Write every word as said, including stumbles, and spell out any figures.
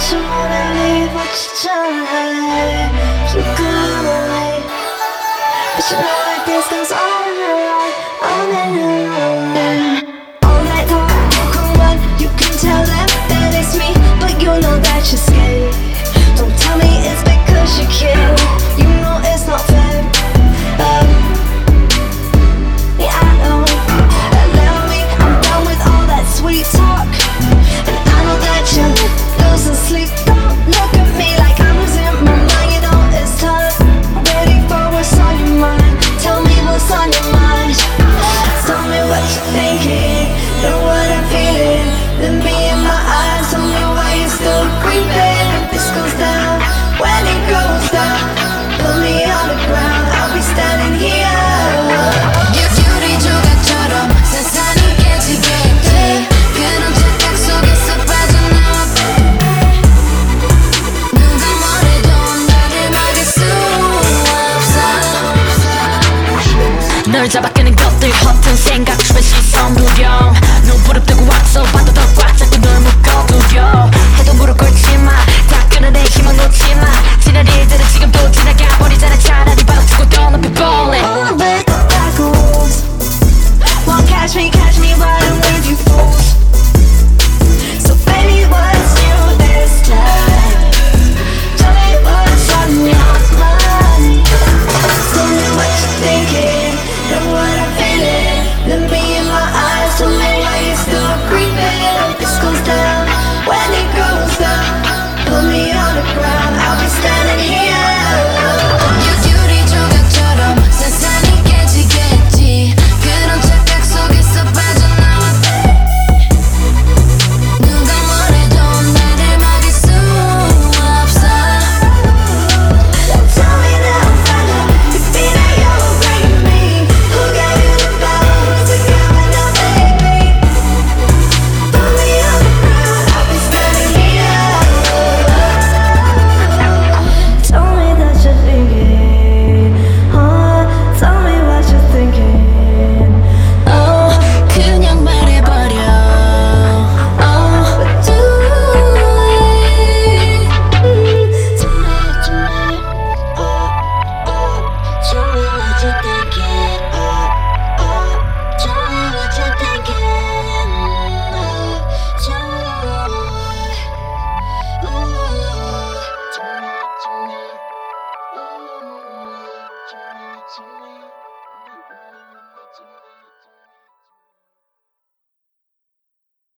you wanna leave, what you tryna hide? You could away, but you know like this goes on and on, on and on. All night long, you can run, you can tell them that it's me, but you know that you're scared. Don't tell me it's because you care. You know it's not fair. Um, yeah, I know. Allow me, I'm done with all that sweet talk, and I know that you're losing sleep. Don't look at me like I'm losing my mind. You know it's time. Ready for what's on your mind. Tell me what's on your mind. Tell me what you're thinking. Know what I'm feeling. Look me in my eyes. Tell me why you're still creeping. This goes down when it goes down. Put me on the ground. I'll be standing here. 유리조각처럼 세상이 깨지게 돼. 그런 착각 속에서 빠져나와 누가 뭐래도 너를 막을 수 없어. 널 잡아끄는 것들 허튼 생각 트래시